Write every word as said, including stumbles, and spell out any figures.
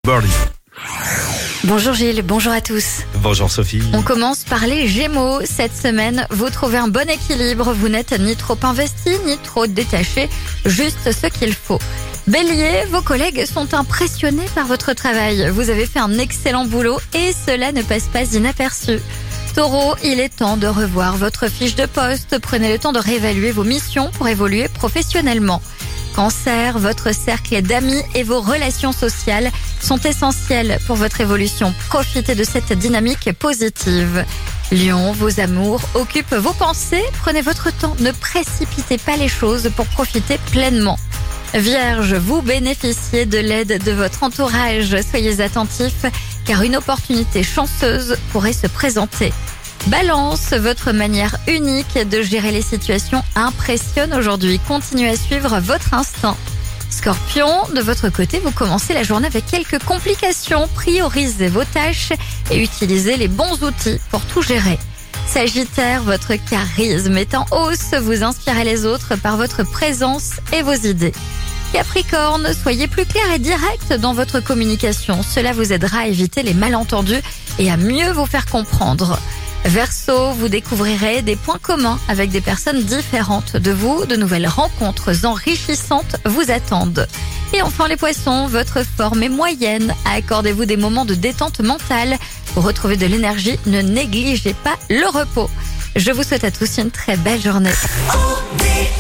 Burley. Bonjour Gilles, bonjour à tous. Bonjour Sophie. On commence par les Gémeaux. Cette semaine, vous trouvez un bon équilibre. Vous n'êtes ni trop investi, ni trop détaché. Juste ce qu'il faut. Bélier, vos collègues sont impressionnés par votre travail. Vous avez fait un excellent boulot et cela ne passe pas inaperçu. Taureau, il est temps de revoir votre fiche de poste. Prenez le temps de réévaluer vos missions pour évoluer professionnellement. Cancer, votre cercle d'amis et vos relations sociales sont essentiels pour votre évolution. Profitez de cette dynamique positive. Lion, vos amours occupent vos pensées. Prenez votre temps, ne précipitez pas les choses pour profiter pleinement. Vierge, vous bénéficiez de l'aide de votre entourage. Soyez attentifs car une opportunité chanceuse pourrait se présenter. Balance, votre manière unique de gérer les situations impressionne aujourd'hui. Continuez à suivre votre instinct. Scorpion, de votre côté, vous commencez la journée avec quelques complications. Priorisez vos tâches et utilisez les bons outils pour tout gérer. Sagittaire, votre charisme est en hausse. Vous inspirez les autres par votre présence et vos idées. Capricorne, soyez plus clair et direct dans votre communication. Cela vous aidera à éviter les malentendus et à mieux vous faire comprendre. Verseau, vous découvrirez des points communs avec des personnes différentes de vous. De nouvelles rencontres enrichissantes vous attendent. Et enfin les poissons, votre forme est moyenne. Accordez-vous des moments de détente mentale. Pour retrouver de l'énergie, ne négligez pas le repos. Je vous souhaite à tous une très belle journée.